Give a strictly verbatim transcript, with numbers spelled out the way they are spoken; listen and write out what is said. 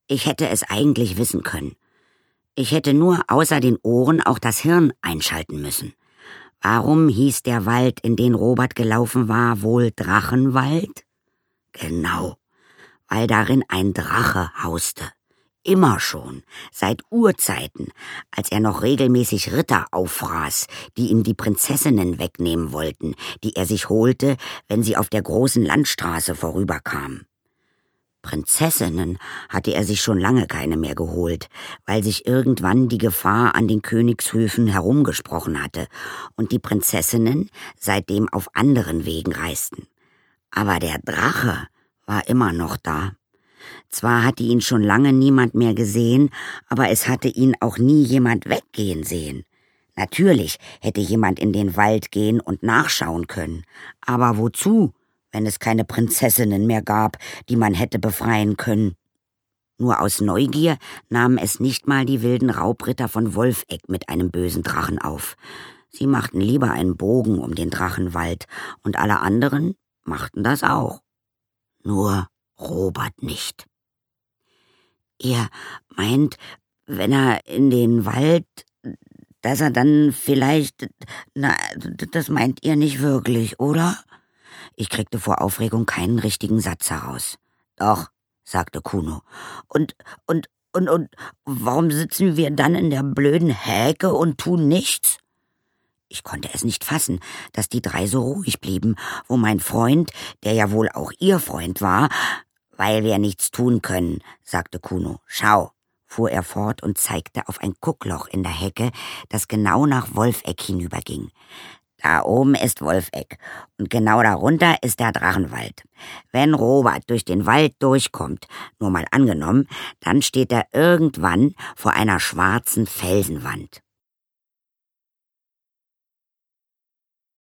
Ich hätte es eigentlich wissen können. Ich hätte nur außer den Ohren auch das Hirn einschalten müssen. Warum hieß der Wald, in den Robert gelaufen war, wohl Drachenwald? Genau, weil darin ein Drache hauste. Immer schon, seit Urzeiten, als er noch regelmäßig Ritter auffraß, die ihm die Prinzessinnen wegnehmen wollten, die er sich holte, wenn sie auf der großen Landstraße vorüberkamen. Prinzessinnen hatte er sich schon lange keine mehr geholt, weil sich irgendwann die Gefahr an den Königshöfen herumgesprochen hatte und die Prinzessinnen seitdem auf anderen Wegen reisten. Aber der Drache war immer noch da. Zwar hatte ihn schon lange niemand mehr gesehen, aber es hatte ihn auch nie jemand weggehen sehen. Natürlich hätte jemand in den Wald gehen und nachschauen können, aber wozu, wenn es keine Prinzessinnen mehr gab, die man hätte befreien können? Nur aus Neugier nahmen es nicht mal die wilden Raubritter von Wolfegg mit einem bösen Drachen auf. Sie machten lieber einen Bogen um den Drachenwald, und alle anderen machten das auch. Nur Robert nicht. Ihr meint, wenn er in den Wald, dass er dann vielleicht, na, das meint ihr nicht wirklich, oder? Ich kriegte vor Aufregung keinen richtigen Satz heraus. Doch, sagte Kuno. Und, und, und, und, warum sitzen wir dann in der blöden Häke und tun nichts? Ich konnte es nicht fassen, dass die drei so ruhig blieben, wo mein Freund, der ja wohl auch ihr Freund war, weil wir nichts tun können, sagte Kuno. Schau, fuhr er fort und zeigte auf ein Guckloch in der Hecke, das genau nach Wolfegg hinüberging. Da oben ist Wolfegg und genau darunter ist der Drachenwald. Wenn Robert durch den Wald durchkommt, nur mal angenommen, dann steht er irgendwann vor einer schwarzen Felsenwand.